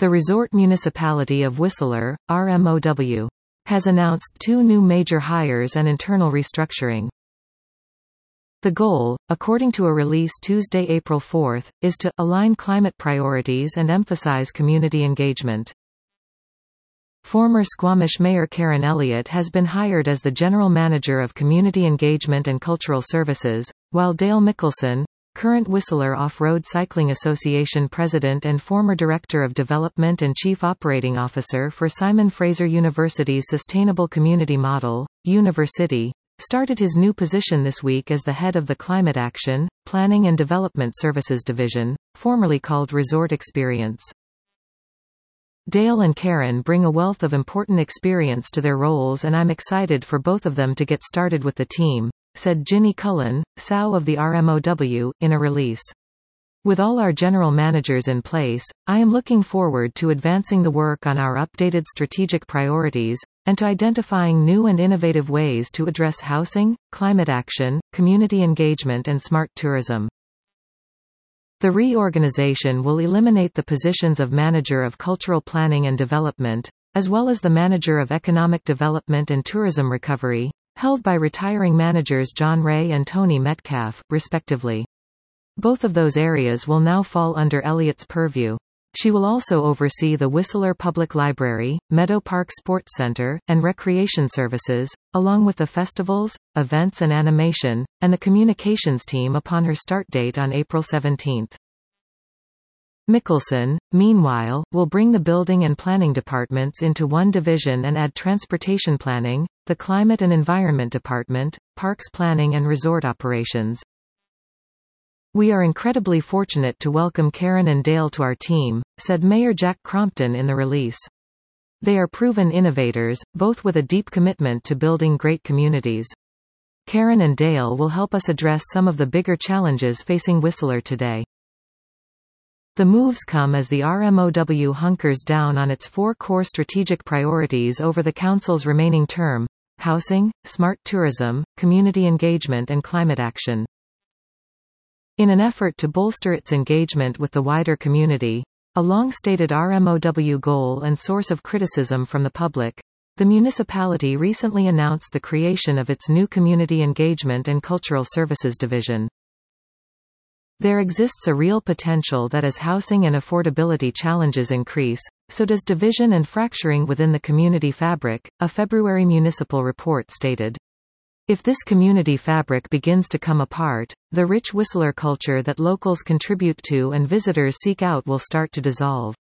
The Resort Municipality of Whistler, RMOW, has announced 2 new major hires and internal restructuring. The goal, according to a release Tuesday, April 4, is to align climate priorities and emphasize community engagement. Former Squamish Mayor Karen Elliott has been hired as the General Manager of Community Engagement and Cultural Services, while Dale Mickelson, current Whistler Off-Road Cycling Association President and former Director of Development and Chief Operating Officer for Simon Fraser University's Sustainable Community Model, University, started his new position this week as the head of the Climate Action, Planning and Development Services Division, formerly called Resort Experience. Dale and Karen bring a wealth of important experience to their roles, and I'm excited for both of them to get started with the team, said Ginny Cullen, SOW of the RMOW, in a release. With all our general managers in place, I am looking forward to advancing the work on our updated strategic priorities, and to identifying new and innovative ways to address housing, climate action, community engagement and smart tourism. The reorganization will eliminate the positions of Manager of Cultural Planning and Development, as well as the Manager of Economic Development and Tourism Recovery, held by retiring managers John Ray and Tony Metcalf, respectively. Both of those areas will now fall under Elliott's purview. She will also oversee the Whistler Public Library, Meadow Park Sports Center, and Recreation Services, along with the festivals, events and animation, and the communications team upon her start date on April 17. Mickelson, meanwhile, will bring the building and planning departments into one division and add transportation planning, the Climate and Environment Department, Parks Planning and Resort Operations. We are incredibly fortunate to welcome Karen and Dale to our team, said Mayor Jack Crompton in the release. They are proven innovators, both with a deep commitment to building great communities. Karen and Dale will help us address some of the bigger challenges facing Whistler today. The moves come as the RMOW hunkers down on its 4 core strategic priorities over the Council's remaining term: housing, smart tourism, community engagement and climate action. In an effort to bolster its engagement with the wider community, a long-stated RMOW goal and source of criticism from the public, the municipality recently announced the creation of its new Community Engagement and Cultural Services Division. There exists a real potential that as housing and affordability challenges increase, so does division and fracturing within the community fabric, a February municipal report stated. If this community fabric begins to come apart, the rich Whistler culture that locals contribute to and visitors seek out will start to dissolve.